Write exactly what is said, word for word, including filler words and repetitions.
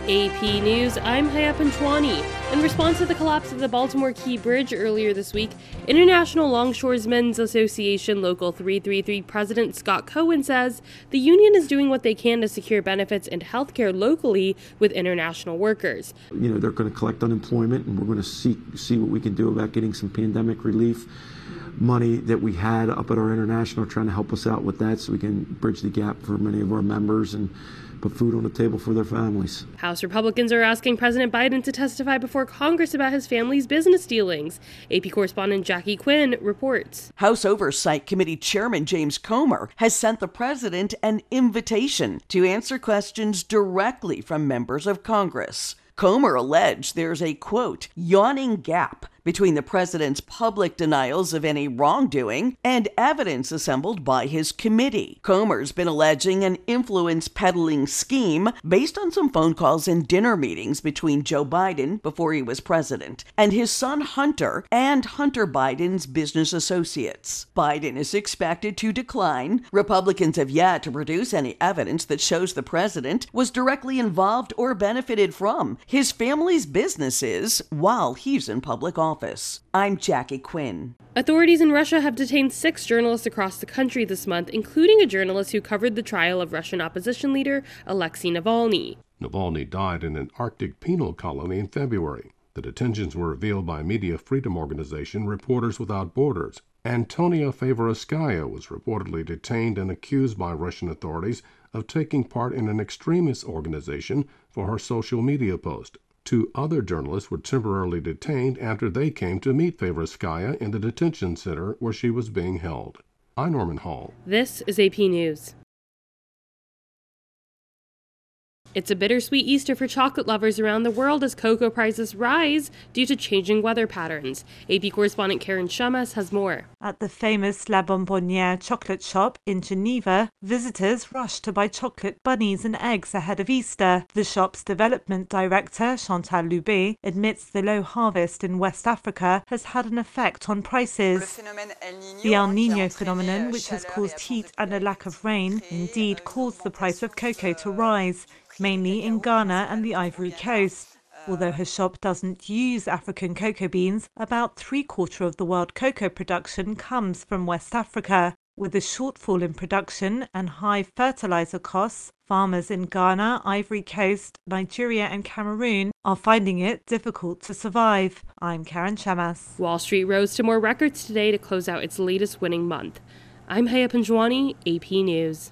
A P News, I'm Haya Panchwani. In response to the collapse of the Baltimore Key Bridge earlier this week, International Longshoresmen's Association Local three thirty-three President Scott Cohen says the union is doing what they can to secure benefits and health care locally with international workers. You know, they're going to collect unemployment, and we're going to see, see what we can do about getting some pandemic relief money that we had up at our international, trying to help us out with that so we can bridge the gap for many of our members and put food on the table for their families. House Republicans are asking President Biden to testify before Congress about his family's business dealings. A P correspondent Jackie Quinn reports. House Oversight Committee Chairman James Comer has sent the president an invitation to answer questions directly from members of Congress. Comer alleged there's a, quote, yawning gap between the president's public denials of any wrongdoing and evidence assembled by his committee. Comer's been alleging an influence peddling scheme based on some phone calls and dinner meetings between Joe Biden, before he was president, and his son Hunter and Hunter Biden's business associates. Biden is expected to decline. Republicans have yet to produce any evidence that shows the president was directly involved or benefited from his family's businesses while he's in public office. I'm Jackie Quinn. Authorities in Russia have detained six journalists across the country this month, including a journalist who covered the trial of Russian opposition leader Alexei Navalny. Navalny died in an Arctic penal colony in February. The detentions were revealed by media freedom organization Reporters Without Borders. Antonia Favorskaya was reportedly detained and accused by Russian authorities of taking part in an extremist organization for her social media post. Two other journalists were temporarily detained after they came to meet Favorskaya in the detention center where she was being held. I'm Norman Hall. This is A P News. It's a bittersweet Easter for chocolate lovers around the world as cocoa prices rise due to changing weather patterns. A P correspondent Karen Shamas has more. At the famous La Bonbonnière chocolate shop in Geneva, visitors rush to buy chocolate bunnies and eggs ahead of Easter. The shop's development director, Chantal Loubet, admits the low harvest in West Africa has had an effect on prices. The El Niño phenomenon, which has caused heat and a lack of rain, indeed caused the price of cocoa to rise, mainly in Ghana and the Ivory Coast. Although her shop doesn't use African cocoa beans, about three-quarter of the world cocoa production comes from West Africa. With a shortfall in production and high fertilizer costs, farmers in Ghana, Ivory Coast, Nigeria and Cameroon are finding it difficult to survive. I'm Karen Shamas. Wall Street rose to more records today to close out its latest winning month. I'm Haya Panjwani, A P News.